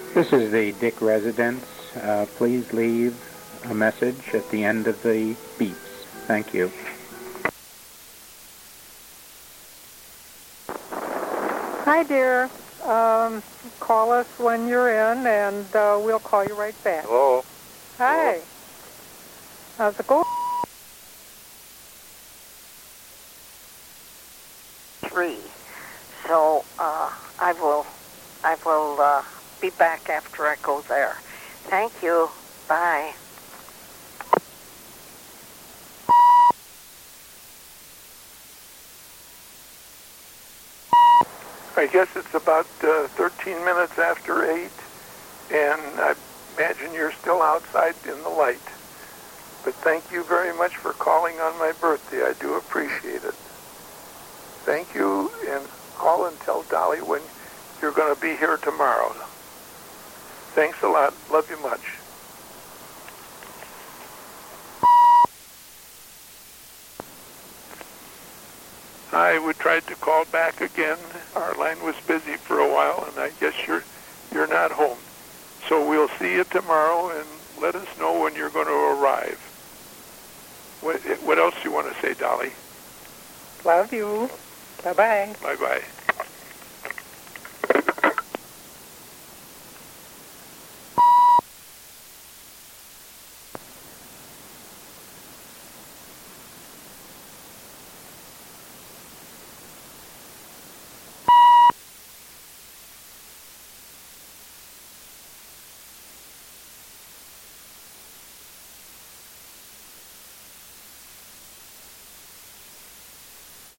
This is the Dick residence. Please leave a message at the end of the beeps. Thank you. Hi, dear. Call us when you're in, and we'll call you right back. Hello? Hi. Hello? How's it going? 3. So I will be back after I go there. Thank you. Bye. I guess it's about 13 minutes after 8, and I imagine you're still outside in the light. But thank you very much for calling on my birthday. I do appreciate it. Thank you, and call and tell Dolly when you're going to be here tomorrow. Thanks a lot. Love you much. We tried to call back again. Our line was busy for a while, and I guess you're not home. So we'll see you tomorrow, and let us know when you're going to arrive. What else do you want to say, Dolly? Love you. Bye-bye. Bye-bye.